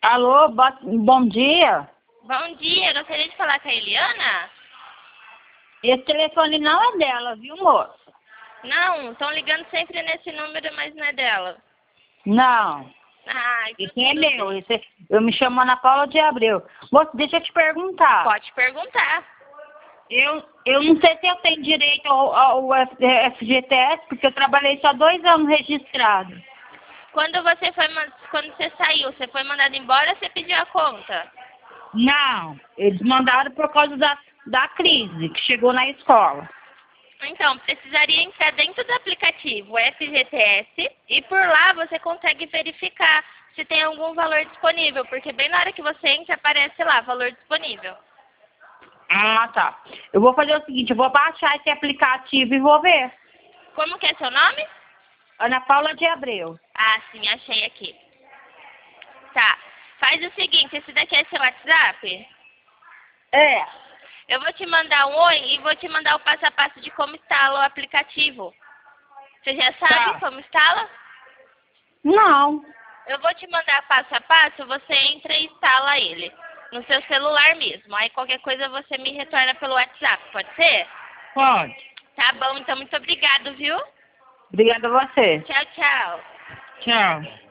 Alô, bom dia. Bom dia, gostaria de falar com a Eliana? Esse telefone não é dela, viu, moço? Não, estão ligando sempre nesse número, mas não é dela. Não, Ah, então esse é tudo meu. bem. Eu me chamo Ana Paula de Abreu. Moço, deixa eu te perguntar. Pode perguntar. Eu não sei se eu tenho direito ao FGTS, porque eu trabalhei só 2 anos registrado. Quando você saiu, você foi mandado embora ou você pediu a conta? Não, eles mandaram por causa da crise que chegou na escola. Então, precisaria entrar dentro do aplicativo FGTS e por lá você consegue verificar se tem algum valor disponível, porque bem na hora que você entra aparece lá, valor disponível. Ah, tá. Eu vou fazer o seguinte, eu vou baixar esse aplicativo e vou ver. Como que é seu nome? Ana Paula de Abreu. Ah, sim, achei aqui. Tá. Faz o seguinte, esse daqui é seu WhatsApp? É. Eu vou te mandar um oi e vou te mandar o passo a passo de como instala o aplicativo. Você já sabe Tá. como instala? Não. Eu vou te mandar passo a passo, você entra e instala ele. No seu celular mesmo. Aí qualquer coisa você me retorna pelo WhatsApp, pode ser? Pode. Tá bom, então muito obrigado, viu? Obrigada a você. Tchau, tchau. Tchau.